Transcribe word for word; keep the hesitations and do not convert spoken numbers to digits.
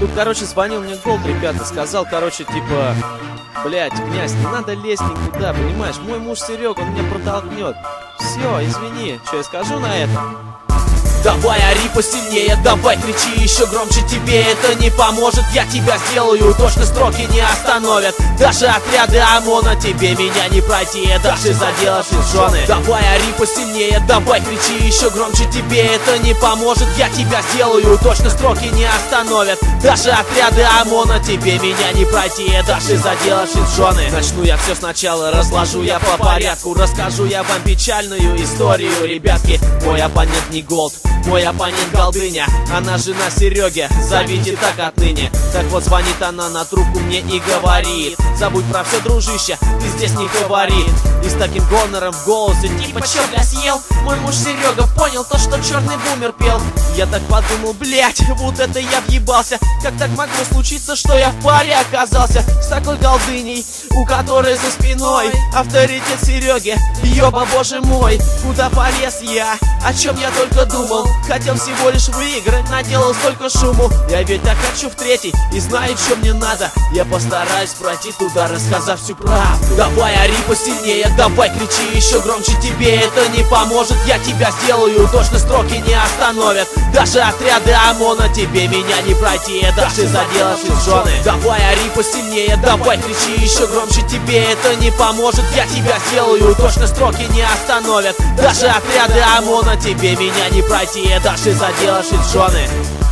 Тут, короче, звонил мне Голд, ребята, сказал, короче, типа, блять, князь, не надо лезть никуда, понимаешь? Мой муж Серега, он меня протолкнет. Все, извини, что я скажу на это? Давай ори посильнее, давай кричи еще громче, тебе это не поможет. Я тебя сделаю, точно строки не остановят. Даже отряды ОМОНа тебе меня не пройти, даже заделаешь из жены. Давай ори посильнее, давай кричи еще громче, тебе это не поможет. Я тебя сделаю, точно строки не остановят. Даже отряды ОМОНа тебе меня не пройти, даже заделаешь из жены. Начну я все сначала, разложу я по порядку. Расскажу я вам печальную историю, ребятки. Мой оппонент не Голд, мой оппонент Голдыня, она жена Сереги, зовите так отныне. Так вот звонит она на трубку мне и говорит: забудь про все, дружище, ты здесь не говори. И с таким гонором в голосе, типа чё, бля, съел? Мой муж Серега понял то, что черный бумер пел. Я так подумал, блять, вот это я въебался. Как так могло случиться, что я в паре оказался с такой Голдыней, у которой за спиной авторитет Сереги? Ёба, боже мой, куда полез я? О чем я только думал? Хотел всего лишь выиграть, наделал столько шуму. Я ведь так хочу в третий и знаю, что мне надо. Я постараюсь пройти туда, рассказав всю правду. Давай ори посильнее, давай кричи еще громче, тебе это не поможет. Я тебя сделаю, точно строки не остановят. Даже отряды ОМОНа тебе меня не пройти, даже заделаешь из жены. Давай ори посильнее, давай кричи еще громче, тебе это не поможет. Я тебя сделаю, точно строки не остановят. Даже отряды ОМОНа тебе меня не пройти, даже заделаешь из жены.